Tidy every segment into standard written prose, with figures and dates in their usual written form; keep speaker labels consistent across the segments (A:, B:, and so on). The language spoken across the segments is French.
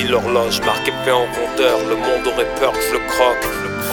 A: l'horloge marquait fait en rondeur, le monde aurait peur que je le croque.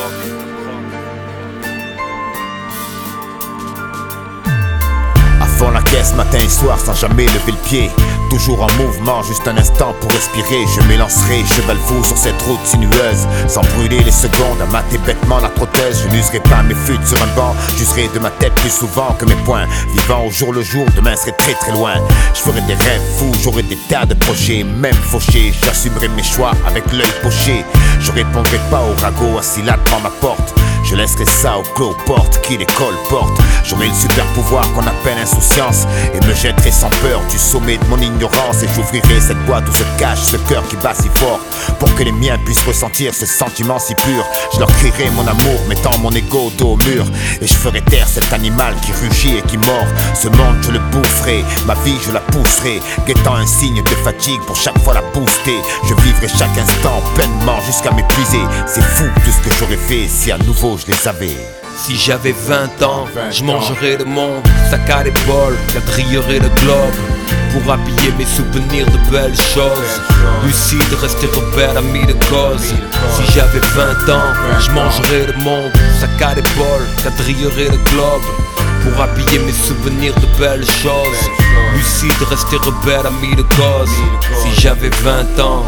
B: Avant la caisse, matin et soir, sans jamais lever le pied. Toujours en mouvement, juste un instant pour respirer. Je m'élancerai, cheval fou sur cette route sinueuse. Sans brûler les secondes, à mater bêtement la prothèse. Je n'userai pas mes fuites sur un banc. J'userai de ma tête plus souvent que mes poings. Vivant au jour le jour, demain serait très très loin. Je ferai des rêves fous, j'aurai des tas de projets. Même fauchés, j'assumerai mes choix avec l'œil poché. Je répondrai pas au ragot assis là devant ma porte. Je laisserai ça au clos porte qui les colporte. J'aurai le super pouvoir qu'on appelle insouciance et me jetterai sans peur du sommet de mon ignorance. Et j'ouvrirai cette boîte où se cache ce cœur qui bat si fort pour que les miens puissent ressentir ce sentiment si pur. Je leur crierai mon amour, mettant mon ego dos au mur. Et je ferai taire cet animal qui rugit et qui mord. Ce monde je le boufferai, ma vie je la pousserai, guettant un signe de fatigue pour chaque fois la booster. Je vivrai chaque instant pleinement jusqu'à m'épuiser. C'est fou tout ce que j'aurais fait si à nouveau je les avais.
A: Si j'avais 20 ans, je mangerais le monde, sac à l'épaule, quadrillerais le globe pour habiller mes souvenirs de belles choses. Lucide, rester rebelle, ami de cause. Si j'avais 20 ans, je mangerais le monde, sac à l'épaule, quadrillerais le globe pour habiller mes souvenirs de belles choses. Lucide, rester rebelle, ami de cause. Si j'avais 20 ans.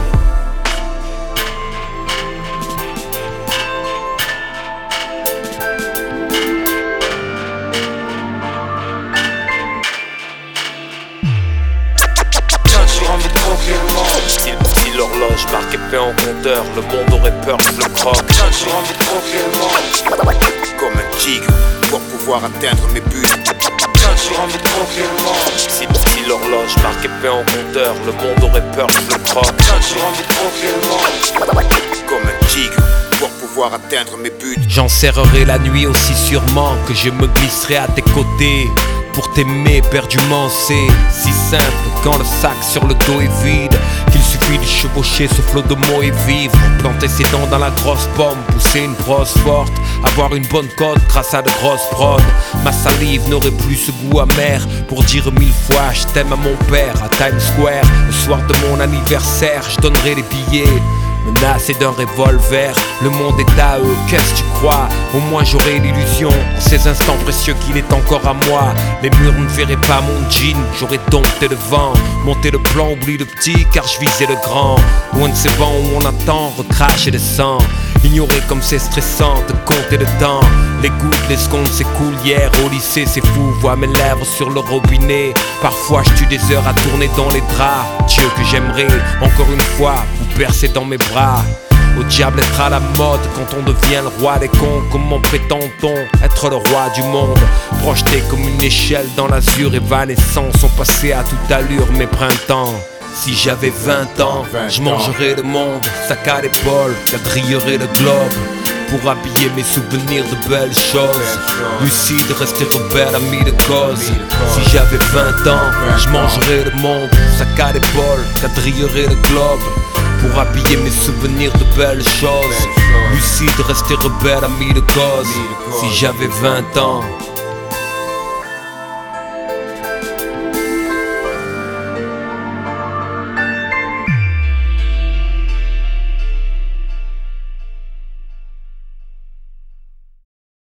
A: Si l'horloge marquait fait en rondeur, le monde aurait peur que je le croque.
C: J'ai envie de croquer le monde
B: comme un tigre pour pouvoir atteindre mes buts.
C: J'ai envie de croquer le monde
A: Si l'horloge marquait fait en rondeur, le monde aurait peur que je le croque.
C: J'ai envie de croquer le monde
B: comme un tigre pour pouvoir atteindre mes buts.
A: J'en serrerai la nuit aussi sûrement que je me glisserai à tes côtés. Pour t'aimer perdument c'est si simple quand le sac sur le dos est vide qu'il suffit de chevaucher ce flot de mots et vivre. Planter ses dents dans la grosse pomme, pousser une brosse forte, avoir une bonne cote grâce à de grosses prods. Ma salive n'aurait plus ce goût amer pour dire 1000 fois je t'aime à mon père à Times Square. Le soir de mon anniversaire je donnerai les billets menacé d'un revolver, le monde est à eux, qu'est-ce que tu crois? Au moins j'aurai l'illusion, en ces instants précieux qu'il est encore à moi. Les murs ne verraient pas mon jean, j'aurais dompté le vent. Monter le plan, oublie le petit, car je visais le grand. Loin de ces bancs où on attend, recracher le sang. Ignorer comme c'est stressant de compter le temps. Les gouttes, les secondes s'écoulent. Hier au lycée c'est fou, vois mes lèvres sur le robinet. Parfois je tue des heures à tourner dans les draps. Dieu que j'aimerais, encore une fois, vous bercer dans mes bras. Au diable être à la mode quand on devient le roi des cons. Comment prétend-on être le roi du monde? Projeté comme une échelle dans l'azur évanescent, sont passés à toute allure mes printemps. Si j'avais 20 ans, je mangerais le monde, sac à l'épaule, quadrillerais le globe pour habiller mes souvenirs de belles choses. Lucide, rester rebelle, ami de cause. Si j'avais 20 ans, je mangerais le monde, sac à l'épaule, quadrillerais le globe pour habiller mes souvenirs de belles choses. Lucide, rester rebelle, ami de cause. Si j'avais 20 ans.